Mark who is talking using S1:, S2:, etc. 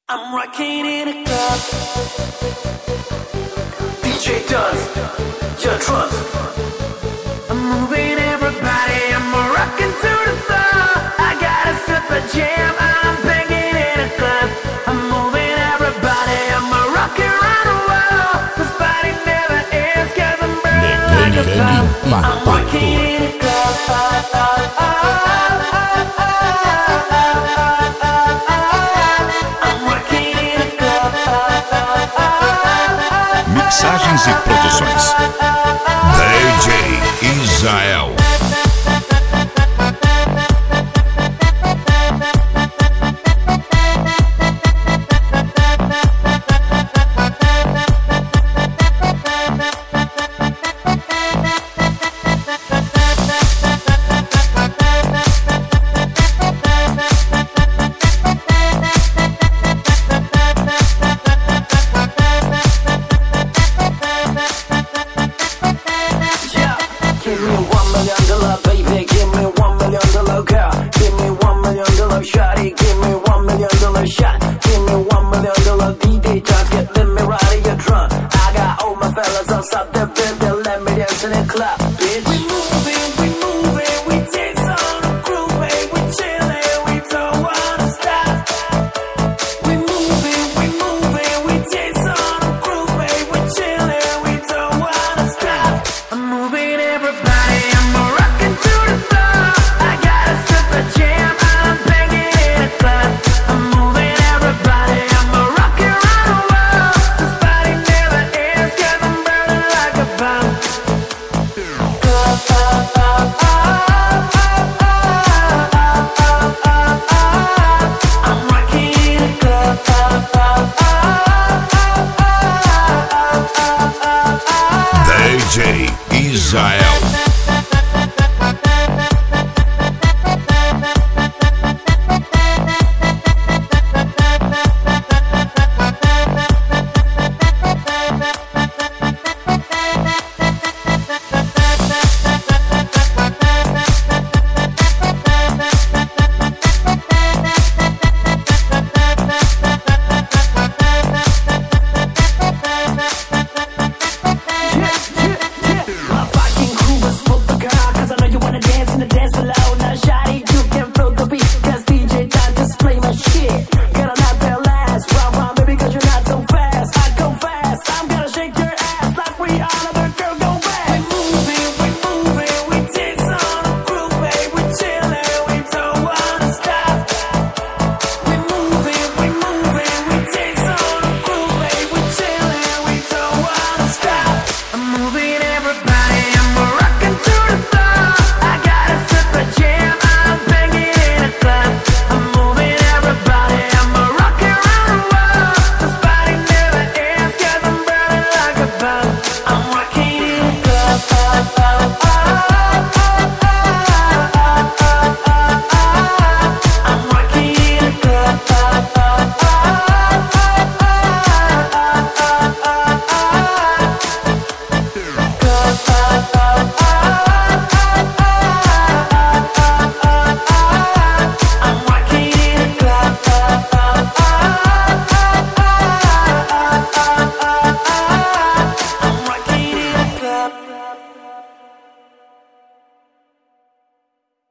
S1: I'm rocking in a club. DJ Duns, your drums. I'm moving everybody. I'm rocking to the floor. I got a super jam. I'm banging in a club. I'm moving everybody. I'm rocking around the world. This party never ends 'cause I'm burning like a bomb. I'm rocking in a club.
S2: Mixagens e produções DJ Israel.